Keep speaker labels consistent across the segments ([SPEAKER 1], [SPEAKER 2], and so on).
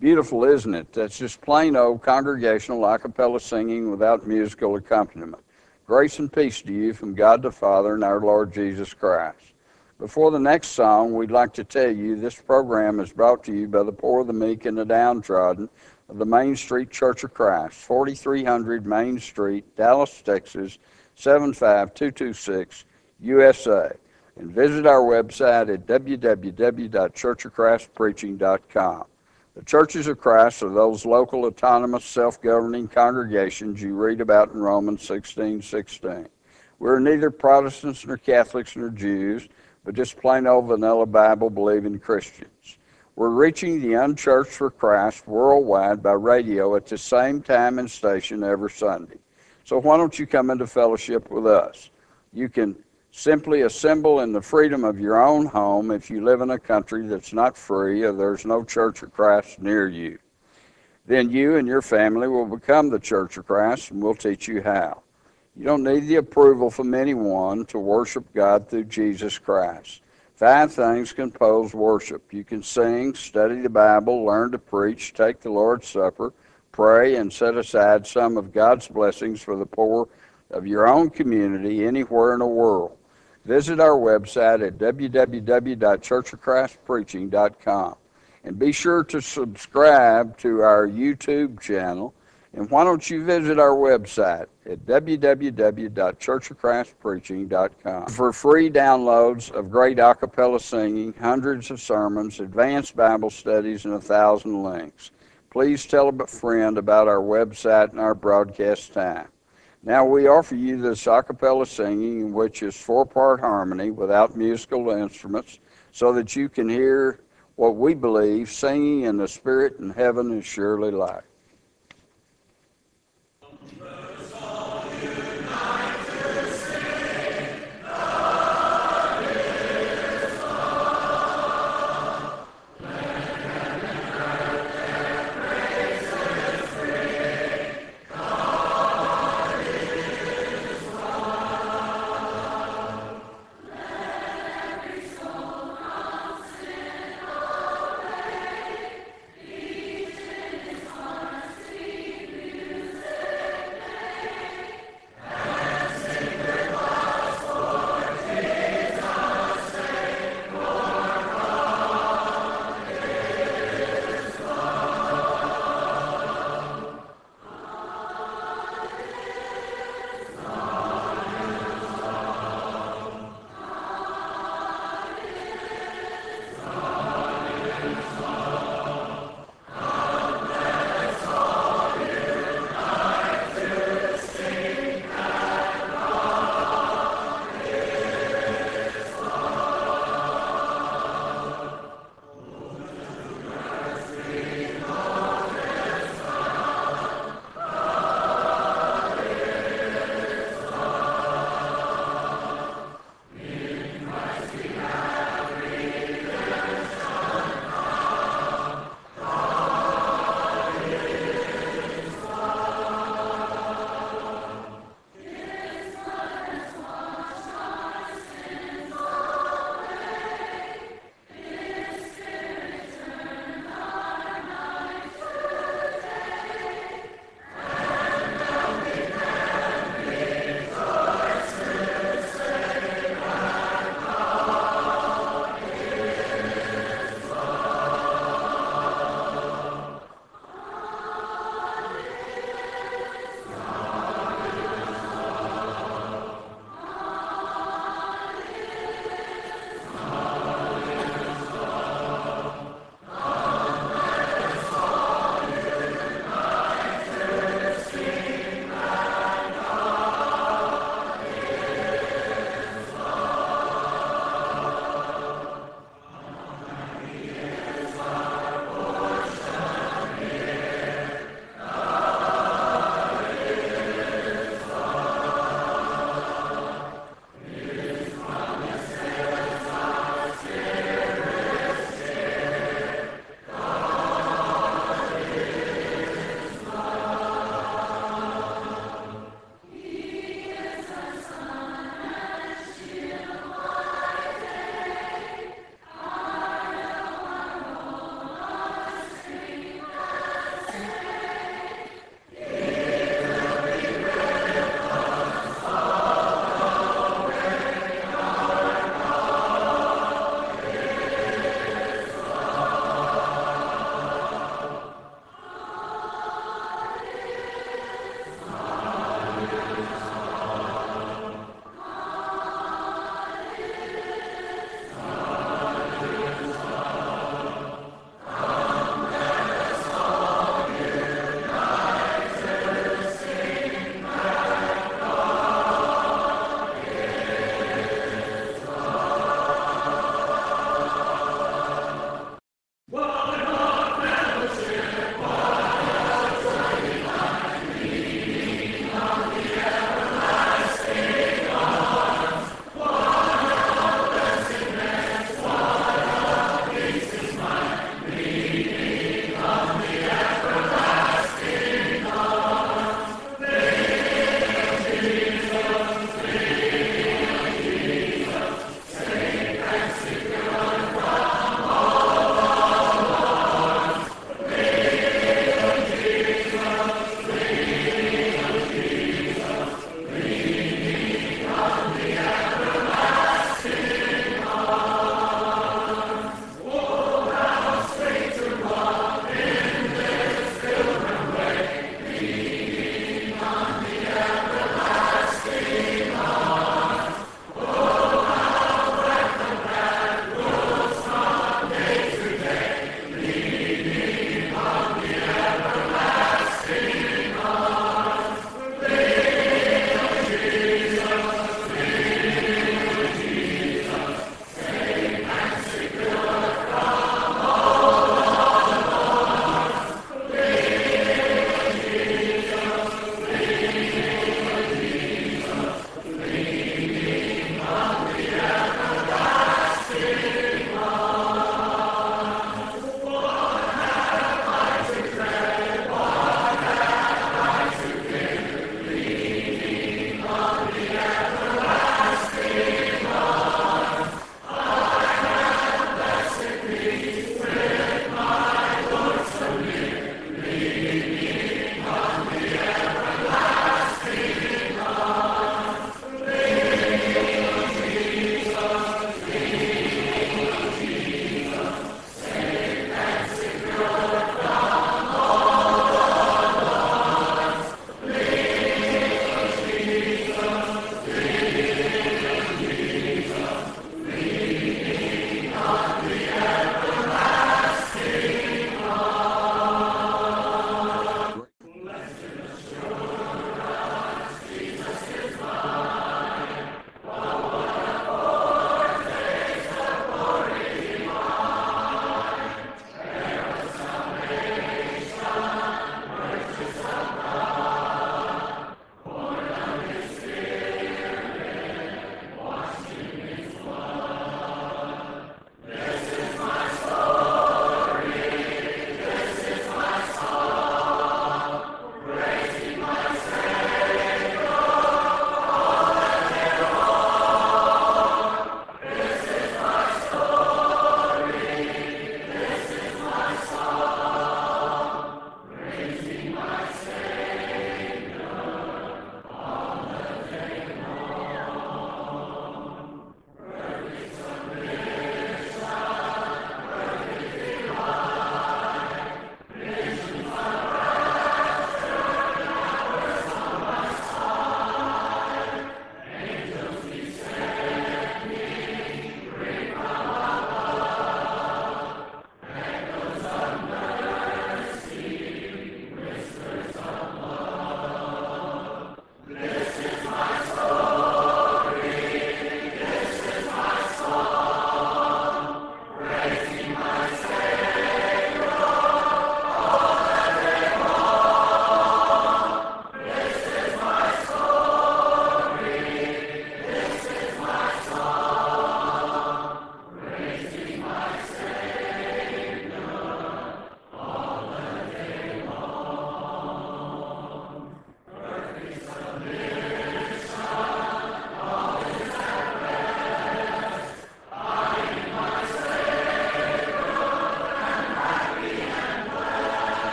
[SPEAKER 1] Beautiful, isn't it? That's just plain old congregational a cappella singing without musical accompaniment. Grace and peace to you from God the Father and our Lord Jesus Christ. Before the next song, we'd like to tell you this program is brought to you by the poor, the meek, and the downtrodden of the Main Street Church of Christ, 4300 Main Street, Dallas, Texas, 75226, USA. And visit our website at www.churchofchristpreaching.com. The churches of Christ are those local, autonomous, self-governing congregations you read about in Romans 16:16. We're neither Protestants nor Catholics nor Jews, but just plain old vanilla Bible-believing Christians. We're reaching the unchurched for Christ worldwide by radio at the same time and station every Sunday. So why don't you come into fellowship with us? You can simply assemble in the freedom of your own home if you live in a country that's not free or there's no Church of Christ near you. Then you and your family will become the Church of Christ, and we'll teach you how. You don't need the approval from anyone to worship God through Jesus Christ. 5 things compose worship. You can sing, study the Bible, learn to preach, take the Lord's Supper, pray, and set aside some of God's blessings for the poor of your own community anywhere in the world. Visit our website at www.churchofchristpreaching.com. And be sure to subscribe to our YouTube channel. And why don't you visit our website at www.churchofchristpreaching.com for free downloads of great a cappella singing, hundreds of sermons, advanced Bible studies, and 1,000 links. Please tell a friend about our website and our broadcast time. Now we offer you this a cappella singing, which is 4-part harmony without musical instruments, so that you can hear what we believe singing in the Spirit in heaven is surely like.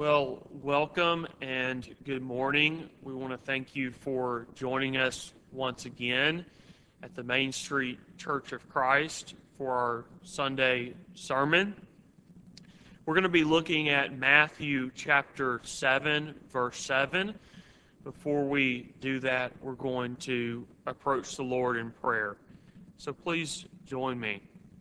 [SPEAKER 2] Well, welcome and good morning. We want to thank you for joining us once again at the Main Street Church of Christ for our Sunday sermon. We're going to be looking at Matthew chapter 7, verse 7. Before we do that, we're going to approach the Lord in prayer. So please join me.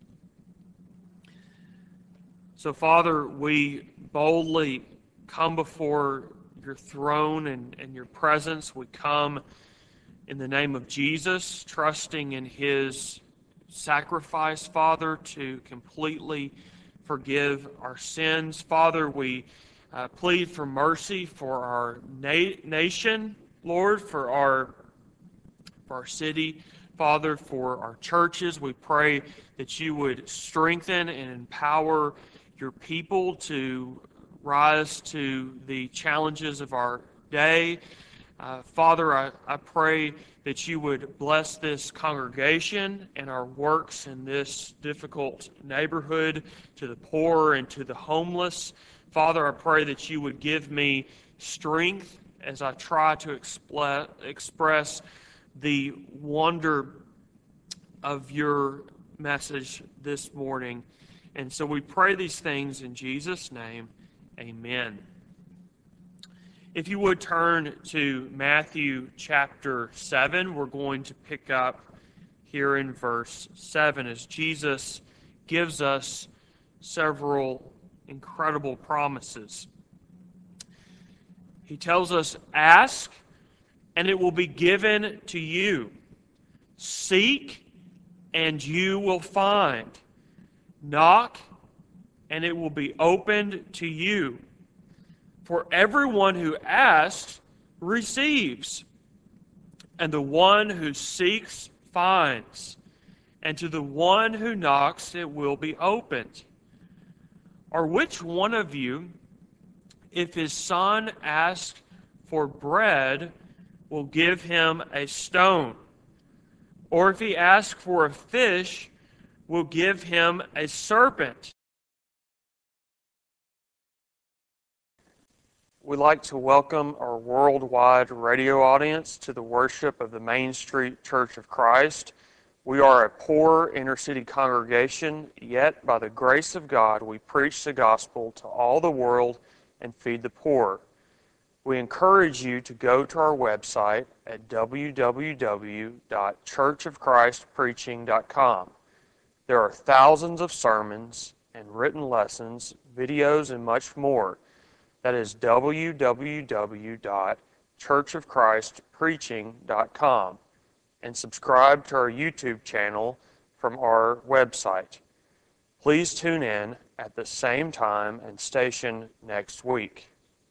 [SPEAKER 2] So, Father, we boldly come before your throne and your presence. We come in the name of Jesus, trusting in his sacrifice, Father, to completely forgive our sins. Father, we plead for mercy for our nation, Lord, for our city, Father, for our churches. We pray that you would strengthen and empower your people to rise to the challenges of our day. Father, I pray that you would bless this congregation and our works in this difficult neighborhood, to the poor and to the homeless. Father, I pray that you would give me strength as I try to express the wonder of your message this morning. And so we pray these things in Jesus' name. Amen. If you would turn to Matthew chapter 7, we're going to pick up here in verse 7 as Jesus gives us several incredible promises. He tells us, "Ask, and it will be given to you. Seek, and you will find. Knock, and it will be opened to you. For everyone who asks receives, and the one who seeks finds, and to the one who knocks it will be opened. Or which one of you, if his son asks for bread, will give him a stone? Or if he asks for a fish, will give him a serpent?" We'd like to welcome our worldwide radio audience to the worship of the Main Street Church of Christ. We are a poor inner-city congregation, yet by the grace of God, we preach the gospel to all the world and feed the poor. We encourage you to go to our website at www.churchofchristpreaching.com. There are thousands of sermons and written lessons, videos, and much more. That is www.churchofchristpreaching.com, and subscribe to our YouTube channel from our website. Please tune in at the same time and station next week.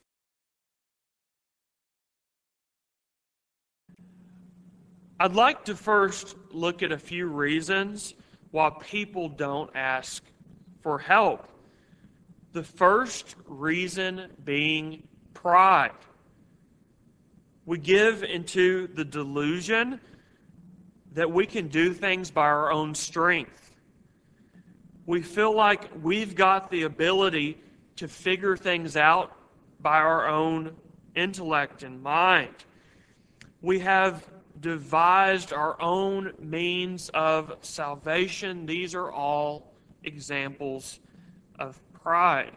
[SPEAKER 2] I'd like to first look at a few reasons why people don't ask for help. The first reason being pride. We give into the delusion that we can do things by our own strength. We feel like we've got the ability to figure things out by our own intellect and mind. We have devised our own means of salvation. These are all examples of pride.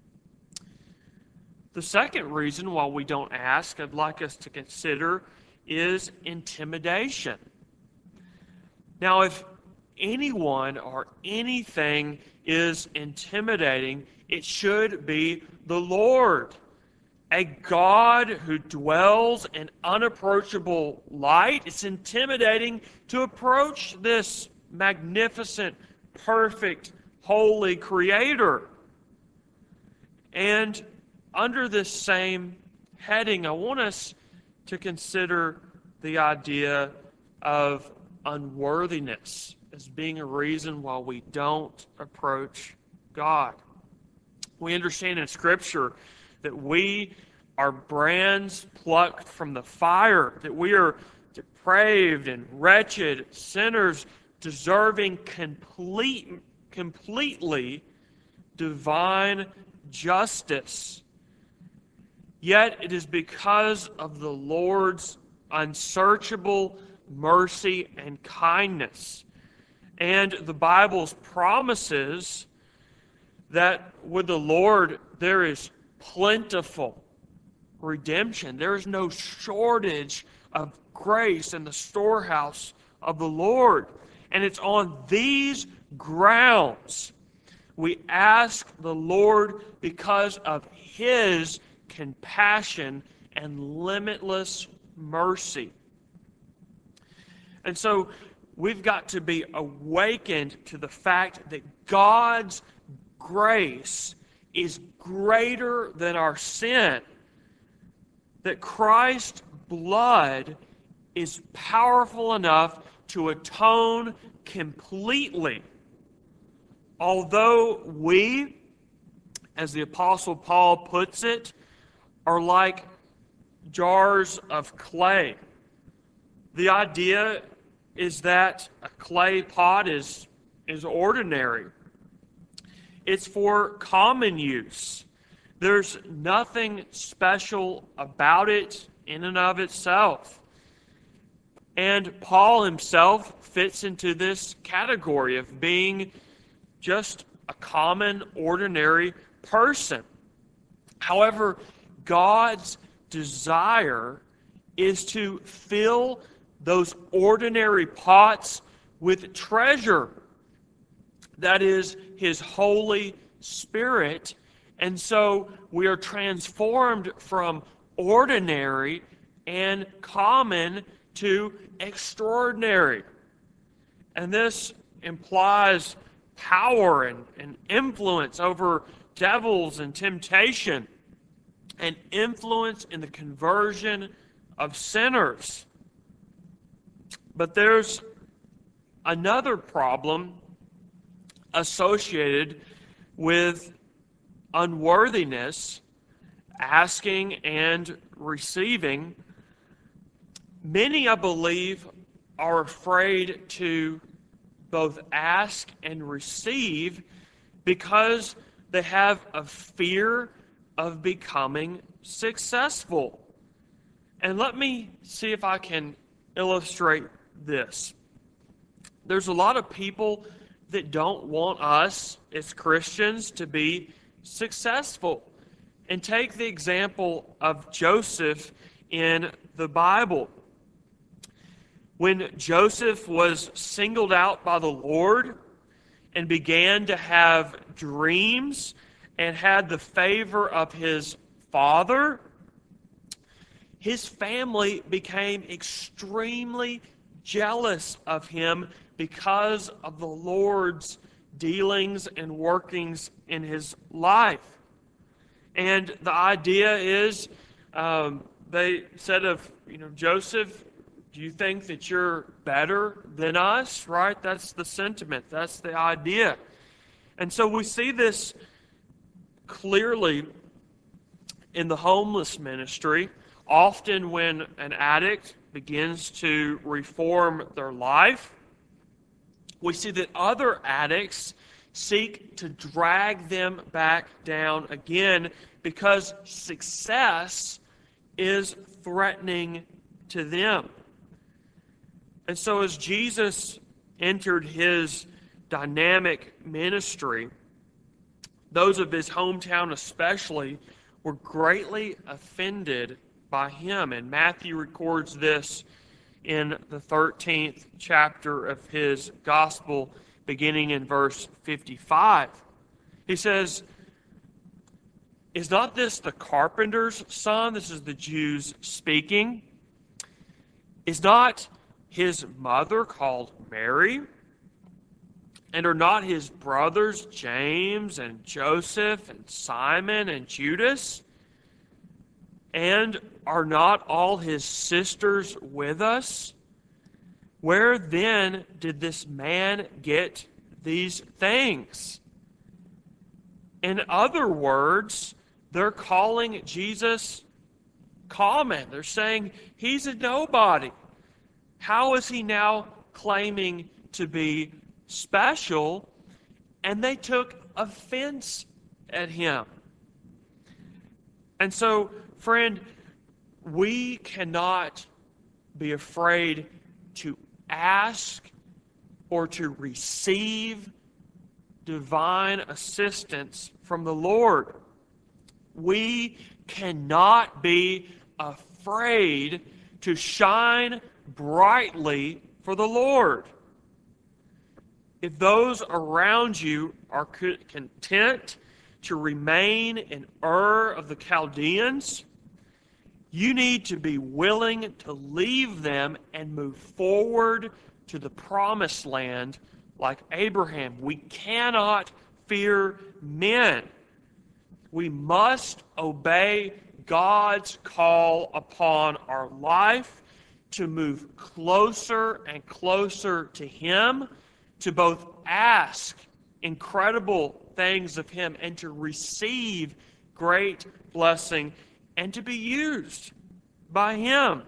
[SPEAKER 2] The second reason why we don't ask, I'd like us to consider, is intimidation. Now, if anyone or anything is intimidating, it should be the Lord. A God who dwells in unapproachable light. It's intimidating to approach this magnificent, perfect, holy Creator. And under this same heading, I want us to consider the idea of unworthiness as being a reason why we don't approach God. We understand in Scripture that we are brands plucked from the fire, that we are depraved and wretched sinners deserving completely divine justice. Yet it is because of the Lord's unsearchable mercy and kindness, and the Bible's promises that with the Lord there is plentiful redemption. There is no shortage of grace in the storehouse of the Lord. And it's on these grounds we ask the Lord, because of His compassion and limitless mercy. And so we've got to be awakened to the fact that God's grace is greater than our sin, that Christ's blood is powerful enough to atone completely. Although we, as the Apostle Paul puts it, are like jars of clay. The idea is that a clay pot is ordinary. It's for common use. There's nothing special about it in and of itself. And Paul himself fits into this category of being just a common, ordinary person. However, God's desire is to fill those ordinary pots with treasure. That is His Holy Spirit. And so we are transformed from ordinary and common to extraordinary. And this implies power and influence over devils and temptation, and influence in the conversion of sinners. But there's another problem associated with unworthiness, asking and receiving. Many, I believe, are afraid to both ask and receive because they have a fear of becoming successful. And let me see if I can illustrate this. There's a lot of people that don't want us as Christians to be successful. And take the example of Joseph in the Bible. When Joseph was singled out by the Lord and began to have dreams and had the favor of his father, his family became extremely jealous of him because of the Lord's dealings and workings in his life. And the idea is, they said of Joseph, do you think that you're better than us? Right? That's the sentiment. That's the idea. And so we see this clearly in the homeless ministry. Often when an addict begins to reform their life, we see that other addicts seek to drag them back down again because success is threatening to them. And so as Jesus entered His dynamic ministry, those of His hometown especially were greatly offended by Him. And Matthew records this in the 13th chapter of his gospel, beginning in verse 55. He says, "Is not this the carpenter's son?" This is the Jews speaking. "Is not his mother called Mary? And are not his brothers James and Joseph and Simon and Judas? And are not all his sisters with us? Where then did this man get these things?" In other words, they're calling Jesus common. They're saying He's a nobody. How is He now claiming to be special? And they took offense at Him. And so friend, we cannot be afraid to ask or to receive divine assistance from the Lord. We cannot be afraid to shine brightly for the Lord. If those around you are content to remain in Ur of the Chaldeans, you need to be willing to leave them and move forward to the promised land like Abraham. We cannot fear men. We must obey God's call upon our life to move closer and closer to Him, to both ask incredible things of Him and to receive great blessing and to be used by Him.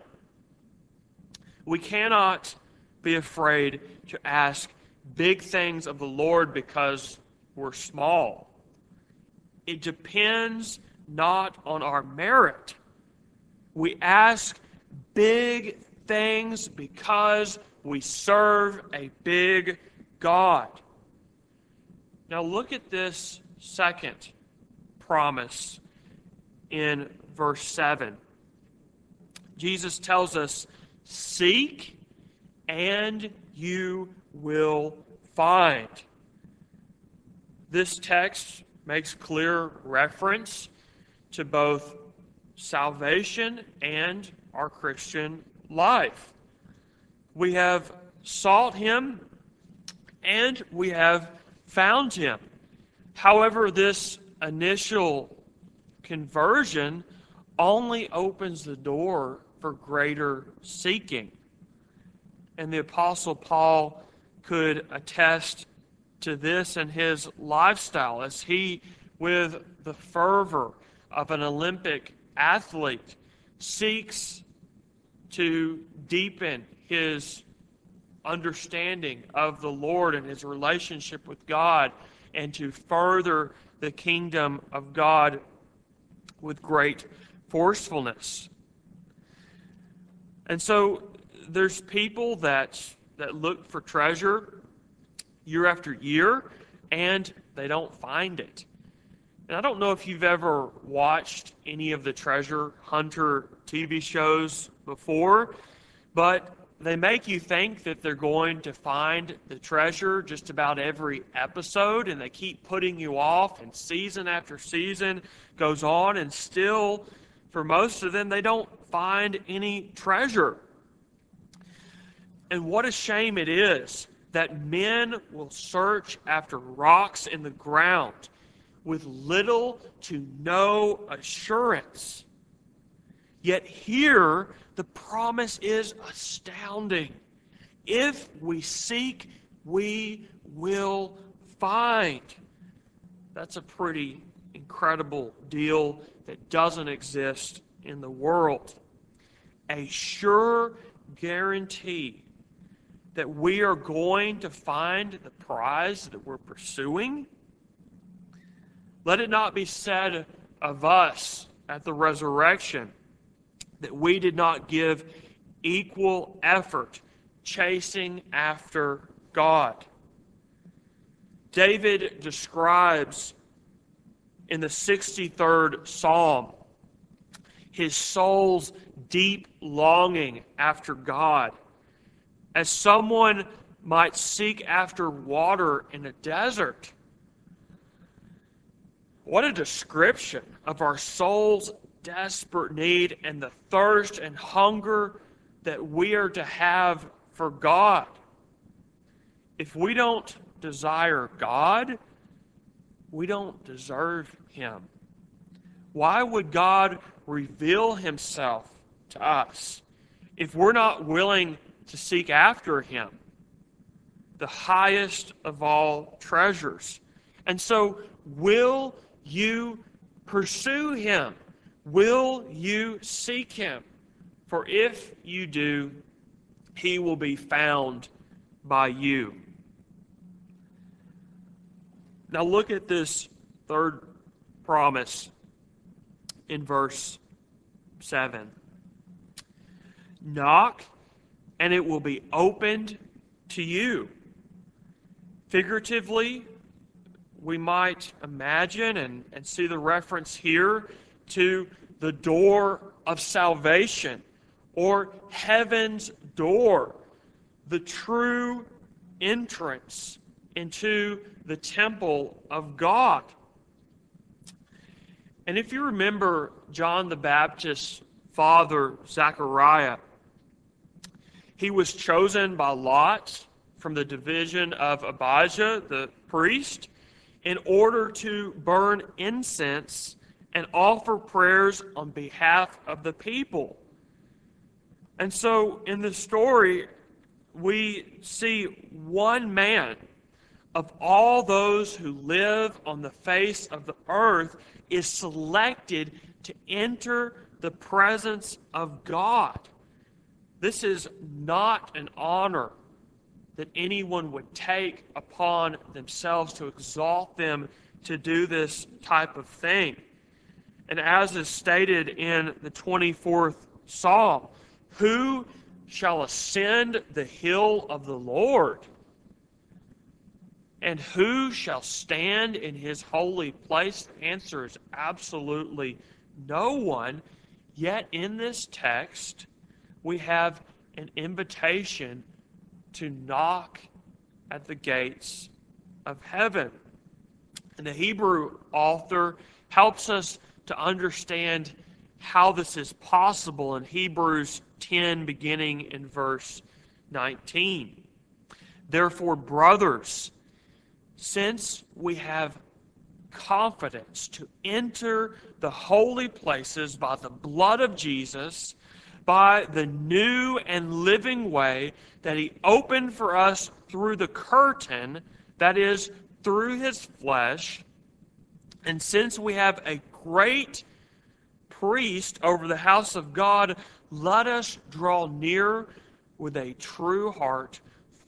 [SPEAKER 2] We cannot be afraid to ask big things of the Lord because we're small. It depends not on our merit. We ask big things because we serve a big God. Now look at this second promise in verse 7. Jesus tells us, "Seek and you will find." This text makes clear reference to both salvation and our Christian life. We have sought Him and we have found Him. However, this initial conversion only opens the door for greater seeking. And the Apostle Paul could attest to this in his lifestyle as he, with the fervor of an Olympic athlete, seeks to deepen his understanding of the Lord and his relationship with God and to further the kingdom of God with great forcefulness. And so there's people that look for treasure year after year and they don't find it. And I don't know if you've ever watched any of the treasure hunter TV shows before, but they make you think that they're going to find the treasure just about every episode, and they keep putting you off, and season after season goes on, and still, for most of them, they don't find any treasure. And what a shame it is that men will search after rocks in the ground with little to no assurance. Yet here, the promise is astounding. If we seek, we will find. That's a pretty incredible deal that doesn't exist in the world. A sure guarantee that we are going to find the prize that we're pursuing. Let it not be said of us at the resurrection that we did not give equal effort chasing after God. David describes in the 63rd Psalm his soul's deep longing after God, as someone might seek after water in a desert. What a description of our soul's desperate need and the thirst and hunger that we are to have for God. If we don't desire God, we don't deserve Him. Why would God reveal Himself to us if we're not willing to seek after Him, the highest of all treasures? And so, will you pursue Him? Will you seek Him? For if you do, He will be found by you. Now look at this third promise in verse 7. Knock, and it will be opened to you. Figuratively, we might imagine and see the reference here to the door of salvation, or heaven's door, the true entrance into the temple of God. And if you remember John the Baptist's father, Zechariah, he was chosen by Lot from the division of Abijah, the priest, in order to burn incense and offer prayers on behalf of the people. And so in the story, we see one man of all those who live on the face of the earth is selected to enter the presence of God. This is not an honor that anyone would take upon themselves to exalt them to do this type of thing. And as is stated in the 24th Psalm, who shall ascend the hill of the Lord? And who shall stand in his holy place? The answer is absolutely no one. Yet in this text, we have an invitation to knock at the gates of heaven. And the Hebrew author helps us to understand how this is possible in Hebrews 10, beginning in verse 19. Therefore, brothers, since we have confidence to enter the holy places by the blood of Jesus, by the new and living way that he opened for us through the curtain, that is, through his flesh, and since we have a great priest over the house of God, let us draw near with a true heart,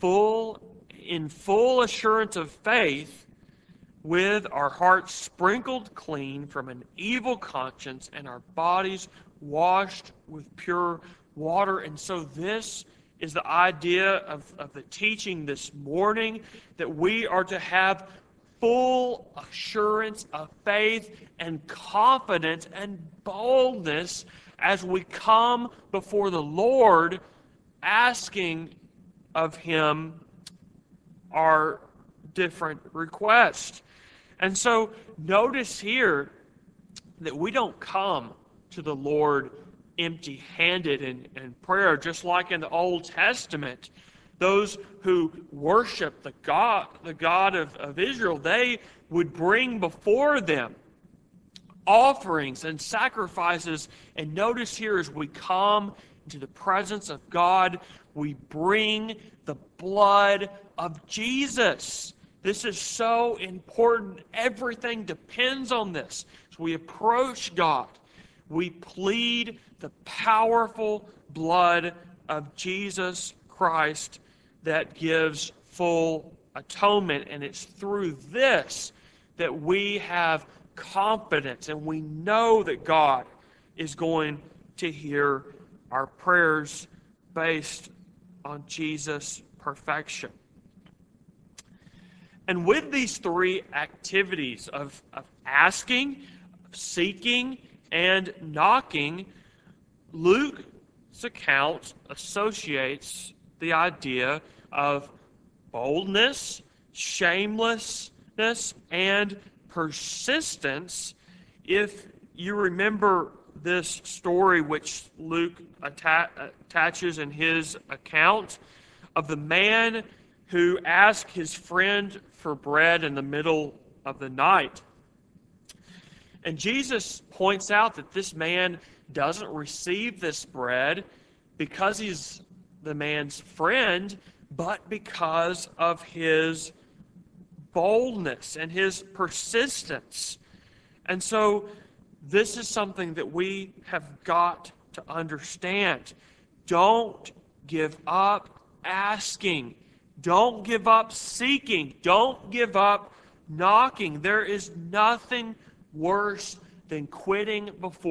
[SPEAKER 2] in full assurance of faith, with our hearts sprinkled clean from an evil conscience and our bodies washed with pure water. And so this is the idea of the teaching this morning, that we are to have full assurance of faith and confidence and boldness as we come before the Lord, asking of him our different requests. And so notice here that we don't come to the Lord empty-handed in prayer, just like in the Old Testament. Those who worship the God of Israel, they would bring before them offerings and sacrifices. And notice here, as we come into the presence of God, we bring the blood of Jesus. This is so important. Everything depends on this. As we approach God, we plead the powerful blood of Jesus Christ that gives full atonement. And it's through this that we have confidence and we know that God is going to hear our prayers based on Jesus' perfection. And with these three activities of asking, seeking, and knocking, Luke's account associates the idea of boldness, shamelessness, and persistence. If you remember this story which Luke attaches in his account of the man who asked his friend for bread in the middle of the night. And Jesus points out that this man doesn't receive this bread because he's the man's friend, but because of his boldness and his persistence. And so this is something that we have got to understand. Don't give up asking. Don't give up seeking. Don't give up knocking. There is nothing worse than quitting before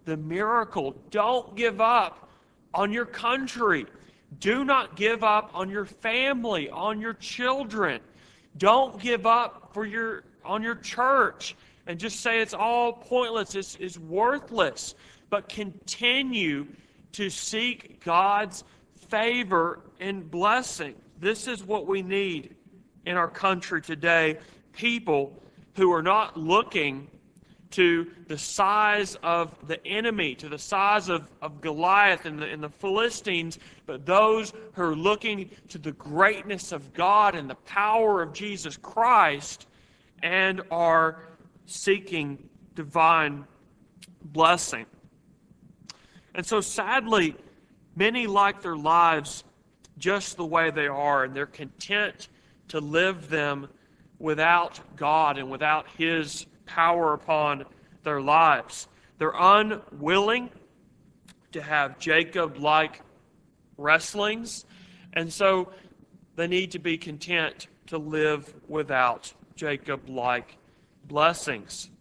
[SPEAKER 2] the miracle. Don't give up on your country. Do not give up on your family, on your children. Don't give up on your church and just say it's all pointless, it's worthless. But continue to seek God's favor and blessing. This is what we need in our country today. People who are not looking to the size of the enemy, to the size of Goliath and the Philistines, but those who are looking to the greatness of God and the power of Jesus Christ and are seeking divine blessing. And so sadly, many like their lives just the way they are, and they're content to live them without God and without His power upon their lives. They're unwilling to have Jacob-like wrestlings, and so they need to be content to live without Jacob-like blessings.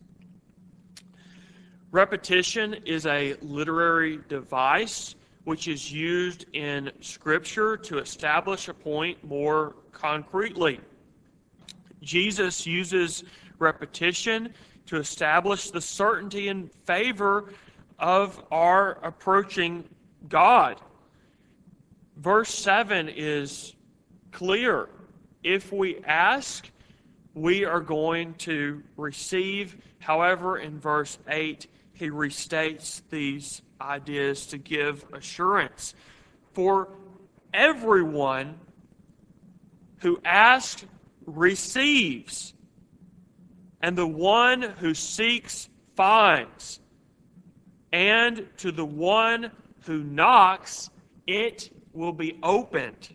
[SPEAKER 2] Repetition is a literary device which is used in Scripture to establish a point more concretely. Jesus uses repetition to establish the certainty and favor of our approaching God. Verse 7 is clear. If we ask, we are going to receive. However, in verse 8, he restates these ideas to give assurance. For everyone who asks receives, and the one who seeks finds, and to the one who knocks it will be opened.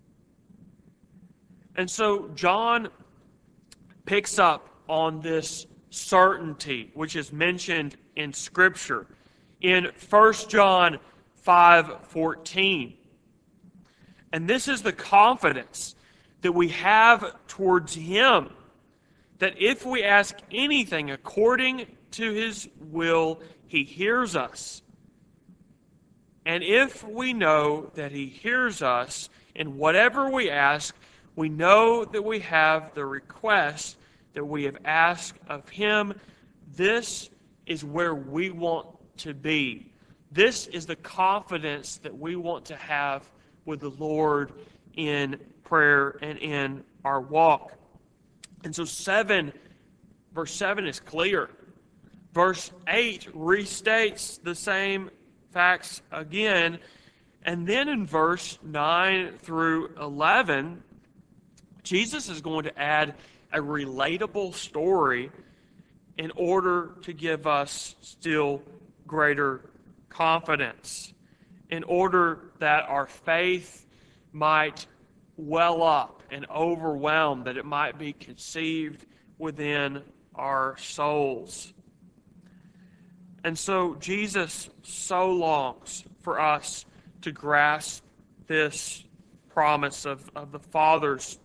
[SPEAKER 2] And so John picks up on this certainty which is mentioned in Scripture in 1 John 5:14. And this is the confidence that we have towards Him, that if we ask anything according to His will, He hears us. And if we know that He hears us in whatever we ask, we know that we have the request that we have asked of Him. This is where we want to be. This is the confidence that we want to have with the Lord in prayer and in our walk. And so verse 7 is clear. Verse 8 restates the same facts again. And then in verse 9 through 11, Jesus is going to add a relatable story in order to give us still greater confidence, in order that our faith might well up and overwhelm, that it might be conceived within our souls. And so Jesus so longs for us to grasp this promise of the Father's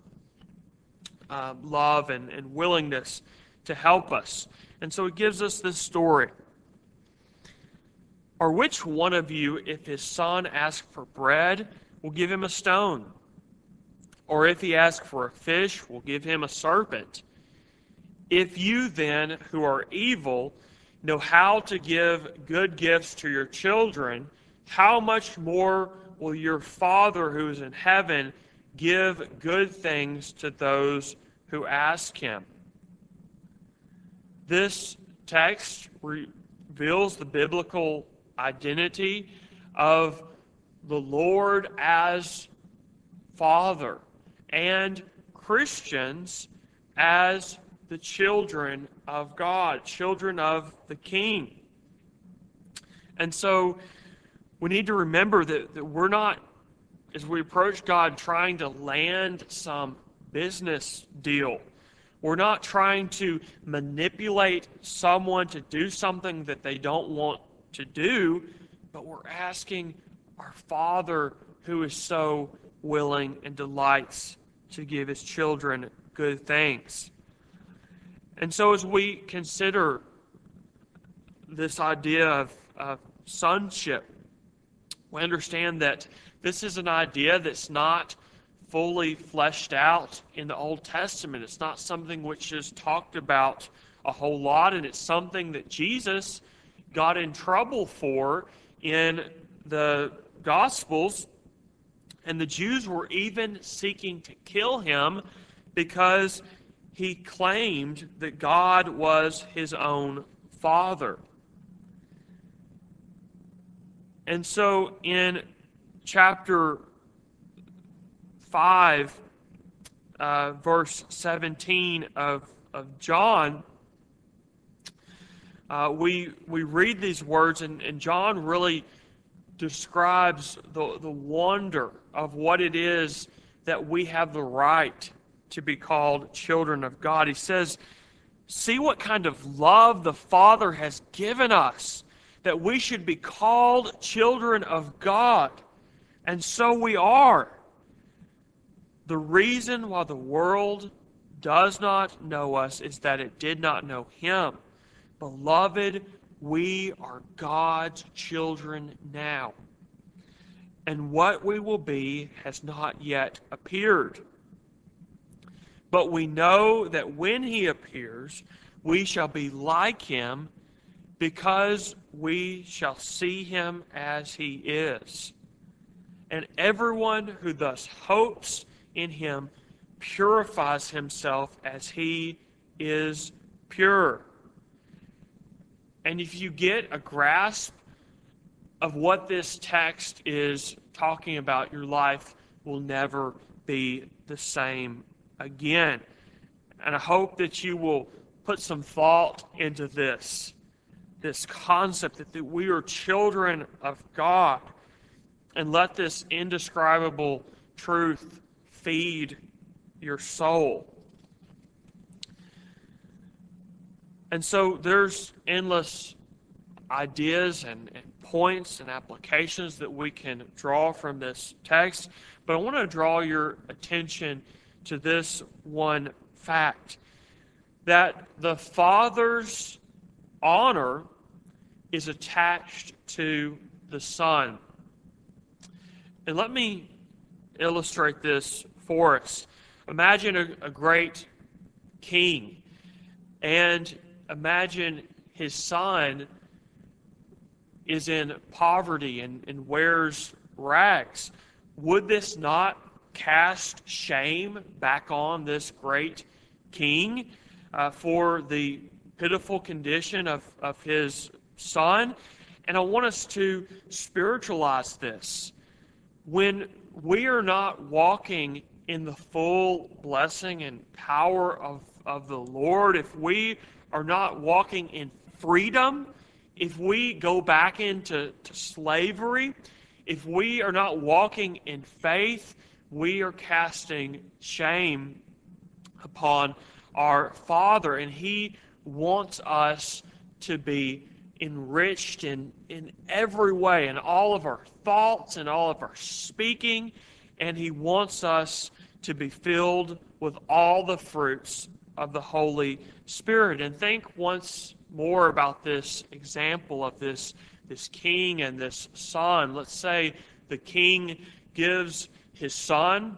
[SPEAKER 2] love and willingness to help us. And so He gives us this story. Or which one of you, if his son asks for bread, will give him a stone? Or if he asks for a fish, will give him a serpent? If you then, who are evil, know how to give good gifts to your children, how much more will your Father who is in heaven give good things to those who ask Him? This text reveals the biblical identity of the Lord as Father and Christians as the children of God, children of the King. And so we need to remember that we're not, as we approach God, trying to land some business deal. We're not trying to manipulate someone to do something that they don't want to do, but we're asking our Father who is so willing and delights to give His children good things. And so as we consider this idea sonship. We understand that this is an idea that's not fully fleshed out in the Old Testament. It's not something which is talked about a whole lot, and it's something that Jesus got in trouble for in the Gospels, and the Jews were even seeking to kill him because he claimed that God was his own Father. And so in chapter 5, verse 17 of John, we read these words, and John really describes the wonder of what it is that we have the right to be called children of God. He says, "See what kind of love the Father has given us, that we should be called children of God. And so we are. The reason why the world does not know us is that it did not know Him. Beloved, we are God's children now, and what we will be has not yet appeared. But we know that when He appears, we shall be like Him, because we shall see Him as He is. And everyone who thus hopes in Him purifies himself as He is pure." And if you get a grasp of what this text is talking about, your life will never be the same again. And I hope that you will put some thought into this concept that we are children of God, and let this indescribable truth feed your soul. And so there's endless ideas and points and applications that we can draw from this text, but I want to draw your attention to this one fact, that the Father's honor is attached to the Son. And let me illustrate this for us. Imagine a great king, and imagine his son is in poverty and wears rags. Would this not cast shame back on this great king for the pitiful condition of his son? And I want us to spiritualize this. When we are not walking in the full blessing and power of the Lord, if we are not walking in freedom, if we go back into slavery, if we are not walking in faith, we are casting shame upon our Father. And He wants us to be enriched in every way, in all of our thoughts and all of our speaking, and He wants us to be filled with all the fruits of the Holy Spirit. And think once more about this example of this king and this son. Let's say the king gives his son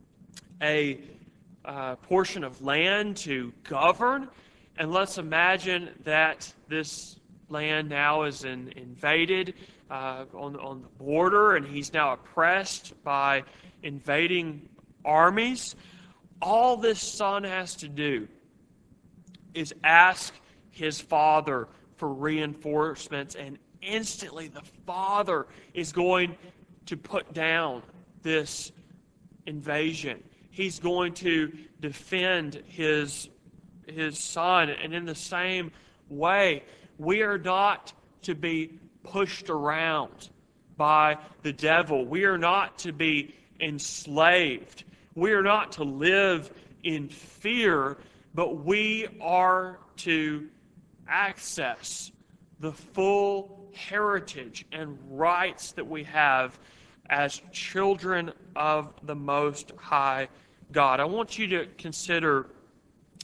[SPEAKER 2] a portion of land to govern, and let's imagine that this land now is invaded on the border, and he's now oppressed by invading armies. All this son has to do is ask his father for reinforcements, and instantly the father is going to put down this invasion. He's going to defend his son. And in the same way, we are not to be pushed around by the devil. We are not to be enslaved. We are not to live in fear, but we are to access the full heritage and rights that we have as children of the Most High God. I want you to consider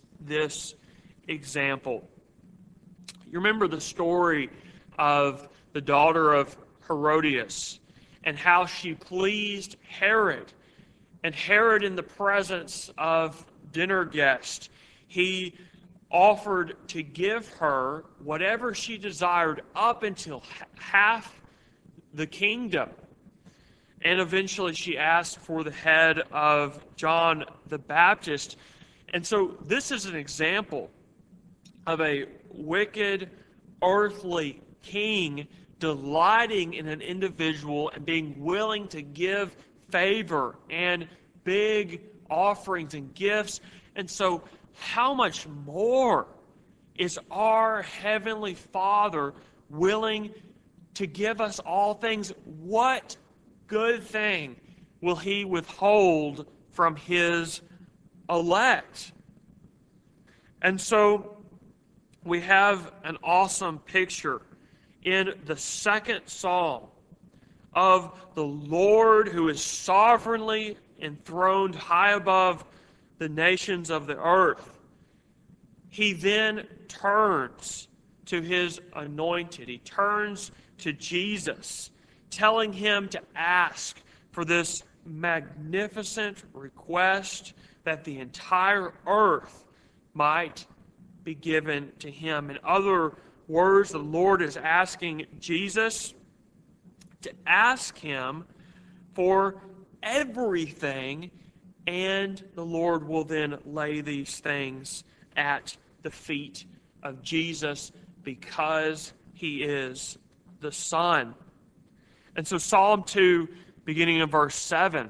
[SPEAKER 2] this example. You remember the story of the daughter of Herodias, and how she pleased Herod. And Herod, in the presence of dinner guests, he offered to give her whatever she desired up until half the kingdom. And eventually she asked for the head of John the Baptist. And so this is an example of a wicked, earthly king delighting in an individual and being willing to give favor and big offerings and gifts. And so how much more is our Heavenly Father willing to give us all things? What good thing will He withhold from His elect? And so we have an awesome picture in the second psalm of the Lord who is sovereignly enthroned high above the nations of the earth. He then turns to His anointed. He turns to Jesus, telling Him to ask for this magnificent request that the entire earth might be given to Him. In other words, the Lord is asking Jesus to ask Him for everything, and the Lord will then lay these things at the feet of Jesus because He is the Son. And so Psalm 2, beginning in verse 7,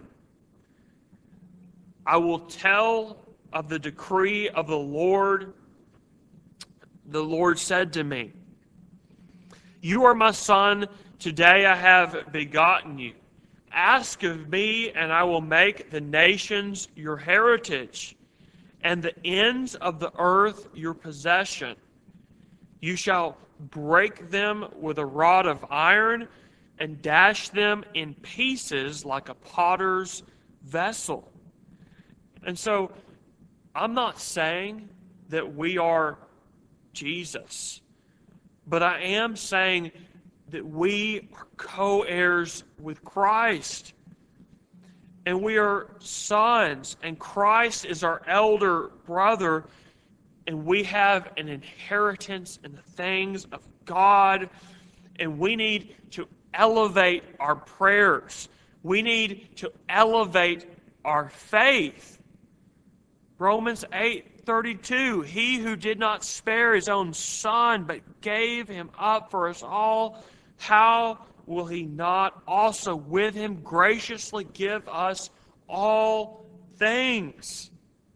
[SPEAKER 2] I will tell of the decree of the Lord. The Lord said to me, "You are my son, today I have begotten you. Ask of me, and I will make the nations your heritage, and the ends of the earth your possession. You shall break them with a rod of iron, and dash them in pieces like a potter's vessel." And so, I'm not saying that we are Jesus, but I am saying that we are co-heirs with Christ. And we are sons, and Christ is our elder brother, and we have an inheritance in the things of God, and we need to elevate our prayers. We need to elevate our faith. Romans 8:32, He who did not spare His own Son, but gave Him up for us all, how will He not also with Him graciously give us all things?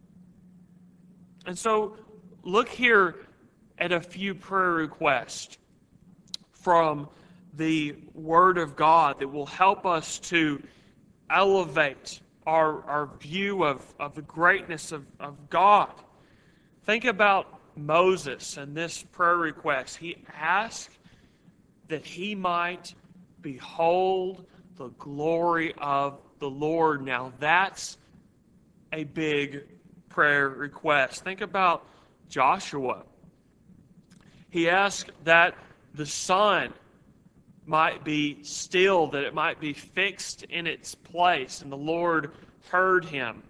[SPEAKER 2] And so, look here at a few prayer requests from the Word of God that will help us to elevate our view of the greatness of God. Think about Moses and this prayer request. He asked that he might behold the glory of the Lord. Now that's a big prayer request. Think about Joshua. He asked that the sun might be still, that it might be fixed in its place, and the Lord heard him.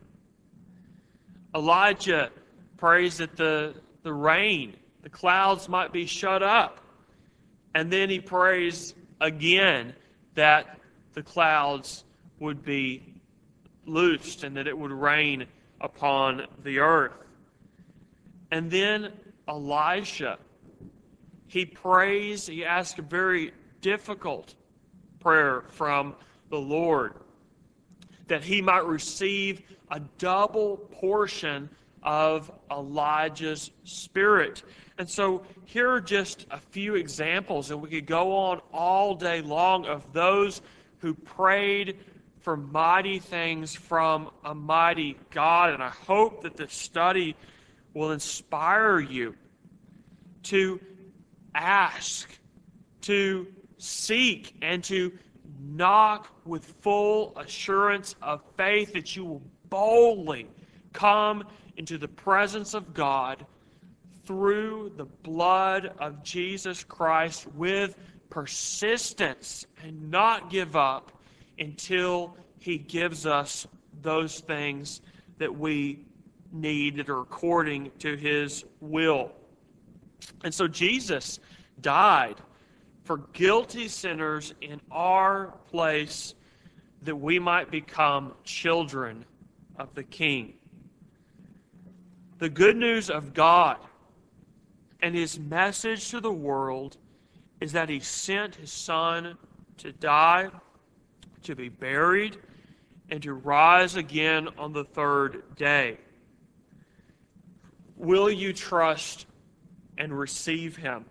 [SPEAKER 2] Elijah prays that the rain, the clouds might be shut up, and then he prays again that the clouds would be loosed and that it would rain upon the earth. And then Elisha, he asks a very difficult prayer from the Lord, that he might receive a double portion of Elijah's spirit. And so here are just a few examples, and we could go on all day long, of those who prayed for mighty things from a mighty God. And I hope that this study will inspire you to ask, to seek, and to knock with full assurance of faith, that you will boldly come into the presence of God through the blood of Jesus Christ with persistence and not give up until He gives us those things that we need that are according to His will. And so Jesus died for guilty sinners in our place that we might become children of the King. The good news of God and His message to the world is that He sent His Son to die, to be buried, and to rise again on the third day. Will you trust and receive Him?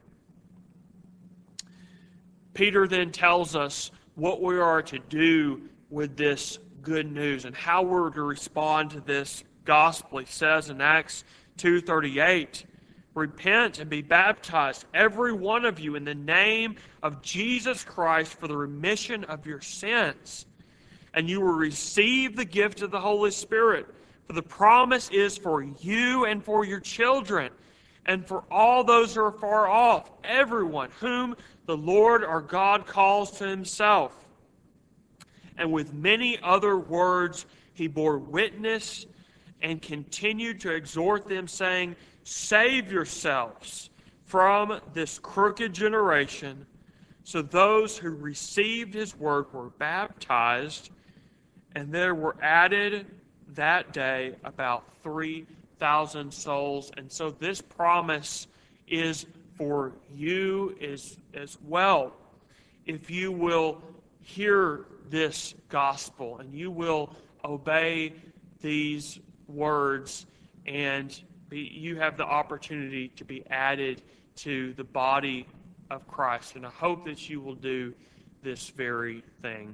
[SPEAKER 2] Peter then tells us what we are to do with this good news and how we're to respond to this gospel. He says in Acts 2:38, repent and be baptized, every one of you, in the name of Jesus Christ for the remission of your sins, and you will receive the gift of the Holy Spirit. For the promise is for you and for your children, and for all those who are far off, everyone whom the Lord our God calls to Himself. And with many other words He bore witness and continued to exhort them, saying, save yourselves from this crooked generation. So those who received His word were baptized, and there were added that day about 3,000 souls. And so this promise is for you as well. If you will hear this gospel and you will obey these words, and you have the opportunity to be added to the body of Christ. And I hope that you will do this very thing.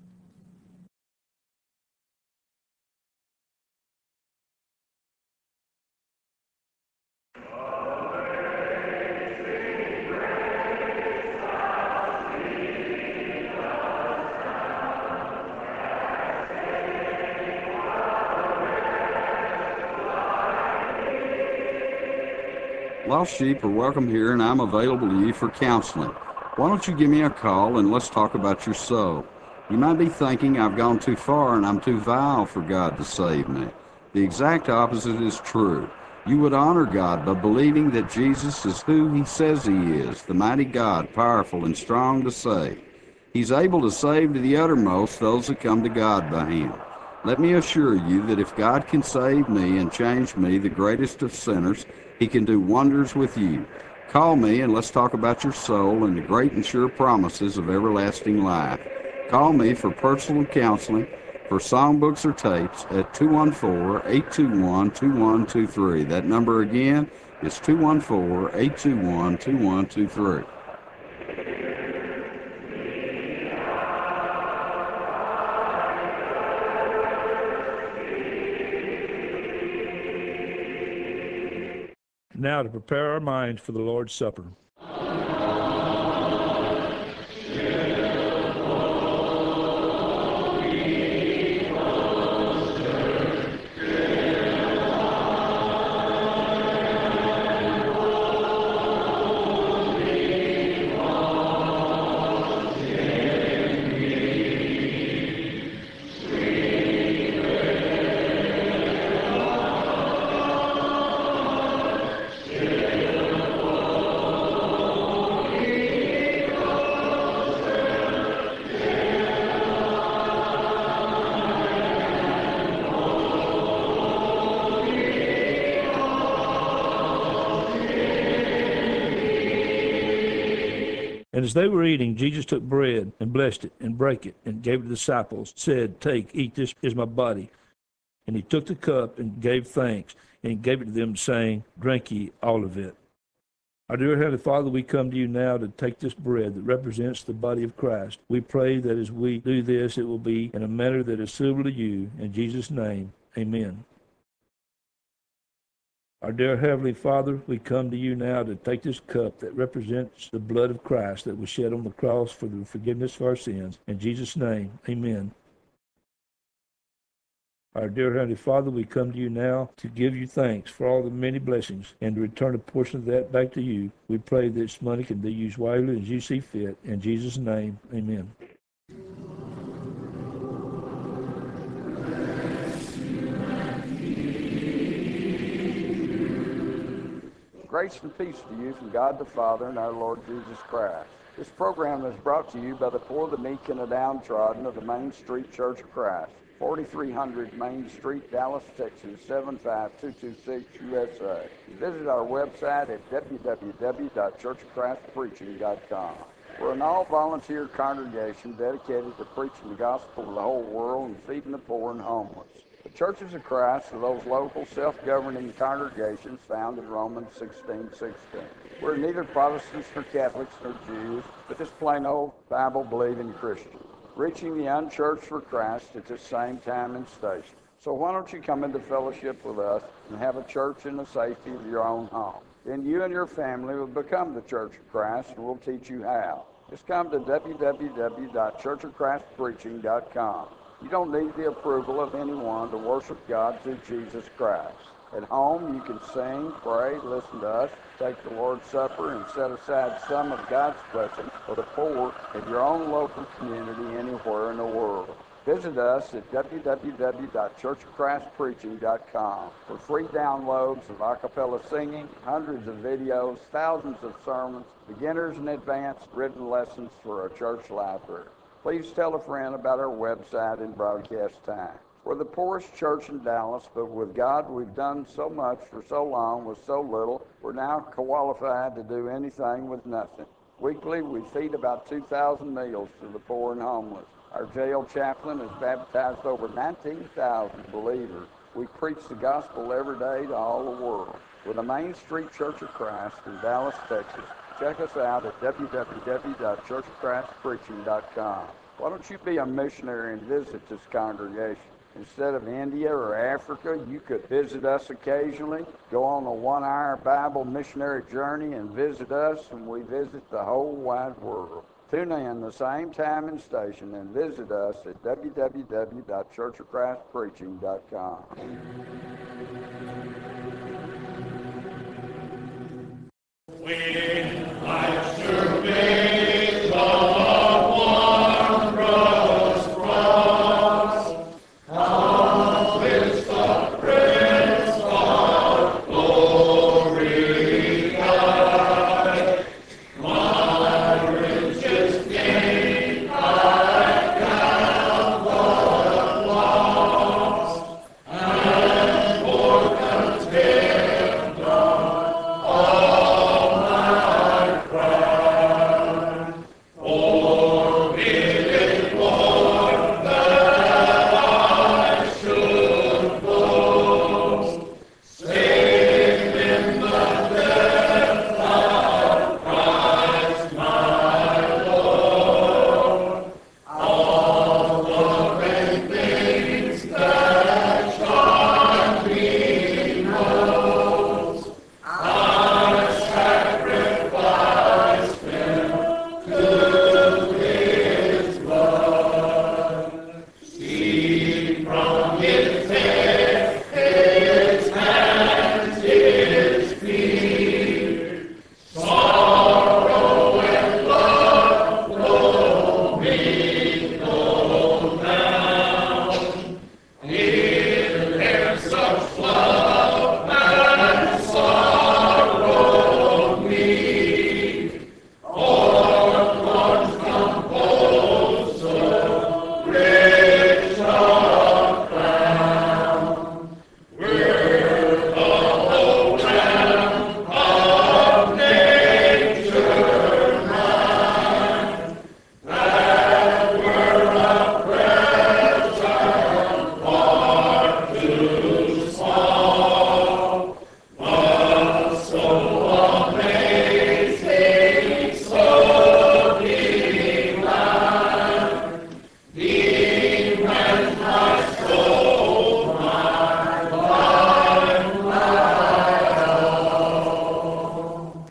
[SPEAKER 1] Lost sheep are welcome here, and I'm available to you for counseling. Why don't you give me a call and let's talk about your soul? You might be thinking I've gone too far and I'm too vile for God to save me. The exact opposite is true. You would honor God by believing that Jesus is who He says He is, the mighty God, powerful and strong to save. He's able to save to the uttermost those that come to God by Him. Let me assure you that if God can save me and change me, the greatest of sinners, He can do wonders with you. Call me and let's talk about your soul and the great and sure promises of everlasting life. Call me for personal counseling, for songbooks or tapes at 214-821-2123. That number again is 214-821-2123.
[SPEAKER 3] Now to prepare our minds for the Lord's Supper. And as they were eating, Jesus took bread and blessed it and brake it and gave it to the disciples, said, take, eat, this is my body. And He took the cup and gave thanks and gave it to them, saying, drink ye all of it. Our dear Heavenly Father, we come to you now to take this bread that represents the body of Christ. We pray that as we do this, it will be in a manner that is suitable to you. In Jesus' name, amen. Our dear Heavenly Father, we come to you now to take this cup that represents the blood of Christ that was shed on the cross for the forgiveness of our sins. In Jesus' name, amen. Our dear Heavenly Father, we come to you now to give you thanks for all the many blessings and to return a portion of that back to you. We pray that this money can be used wisely as you see fit. In Jesus' name, amen.
[SPEAKER 1] Grace and peace to you from God the Father and our Lord Jesus Christ. This program is brought to you by the poor, the meek, and the downtrodden of the Main Street Church of Christ, 4300 Main Street, Dallas, Texas, 75226 USA. Visit our website at www.churchofchristpreaching.com. We're an all-volunteer congregation dedicated to preaching the gospel to the whole world and feeding the poor and homeless. The Churches of Christ are those local self-governing congregations found in Romans 16:16. We're neither Protestants nor Catholics nor Jews, but just plain old Bible-believing Christians, reaching the unchurched for Christ at the same time and station. So why don't you come into fellowship with us and have a church in the safety of your own home? Then you and your family will become the Church of Christ, and we'll teach you how. Just come to www.churchofchristpreaching.com. You don't need the approval of anyone to worship God through Jesus Christ. At home, you can sing, pray, listen to us, take the Lord's Supper, and set aside some of God's blessings for the poor in your own local community anywhere in the world. Visit us at www.churchofchristpreaching.com for free downloads of a cappella singing, hundreds of videos, thousands of sermons, beginners and advanced written lessons for a church library. Please tell a friend about our website and broadcast time. We're the poorest church in Dallas, but with God, we've done so much for so long with so little, we're now qualified to do anything with nothing. Weekly, we feed about 2,000 meals to the poor and homeless. Our jail chaplain has baptized over 19,000 believers. We preach the gospel every day to all the world. We're the Main Street Church of Christ in Dallas, Texas. Check us out at www.churchofchristpreaching.com. Why don't you be a missionary and visit this congregation? Instead of India or Africa, you could visit us occasionally, go on a 1-hour Bible missionary journey and visit us, and we visit the whole wide world. Tune in the same time and station and visit us at www.churchofchristpreaching.com.